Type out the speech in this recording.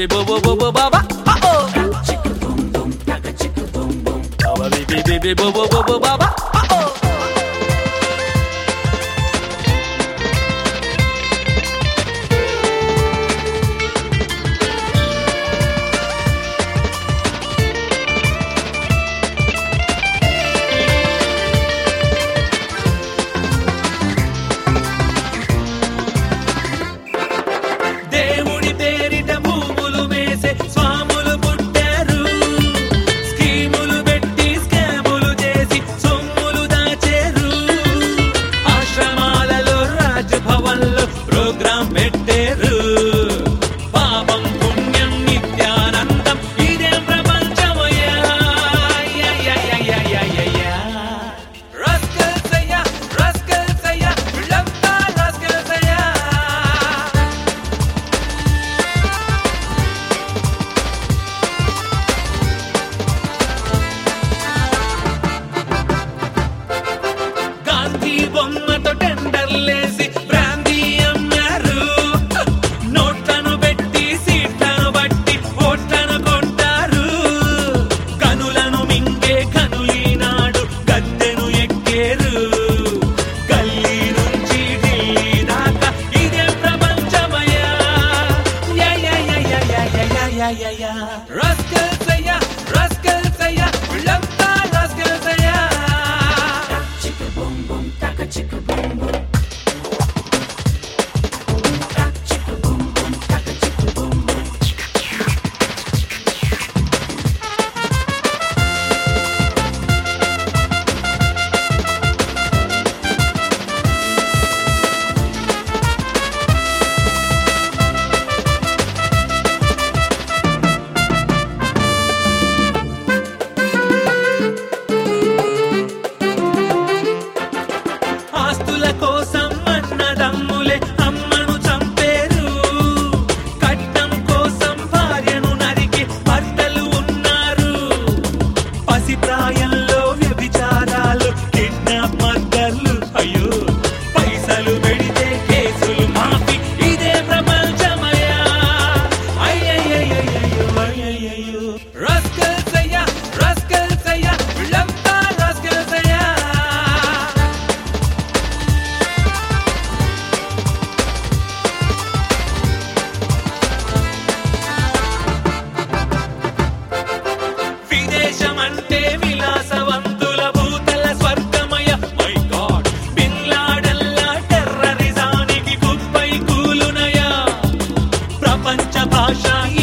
baby bo bo bo bo baba. Oh. Chicka boom boom, taka chicka boom boom. Baba baby bo bo bo bo baba. Oh. బొమ్మతో టెండర్లేసి brandy అమ్మారు నోట్లను పెట్టి సీట్లను బట్టి ఓట్లను కొంటారు కనులను మింగే కనులీనాడు గద్దెను ఎక్కేరు గల్లీ నుంచి ఢిల్లీ దాకా ఇదే ప్రపంచమయ్యా రస్కల్స్ అయ్యా రస్కల్స్ అయ్యా వీళ్ళంతా రస్కల్స్ అయ్యా chicka boom boom, chicka boom boom, taka chicka boom boom. ఆస్తుల కోసం అన్నదమ్ములే అమ్మను చంపేరు కట్నం కోసం భార్యను నరికి భర్తలు ఉన్నారు పసిప్రాయంలో వ్యభిచారాలు కిడ్నాప్ మర్డర్లు అయ్యో పైసలు పెడితే కేసులు మాఫీ ఇదే ప్రపంచమయ్యా అయ్యయ్యో రస్కల్స్ అయ్యా రస్కల్స్ అయ్యా వీళ్ళంతా రస్కల్స్ అయ్యా విదేశమంటే విలాసవంతుల భూతల స్వర్గమయ మై గాడ్ బిన్ లాడెన్ల టెర్రరిజానికి గుప్పై కూలునయ ప్రపంచ భాష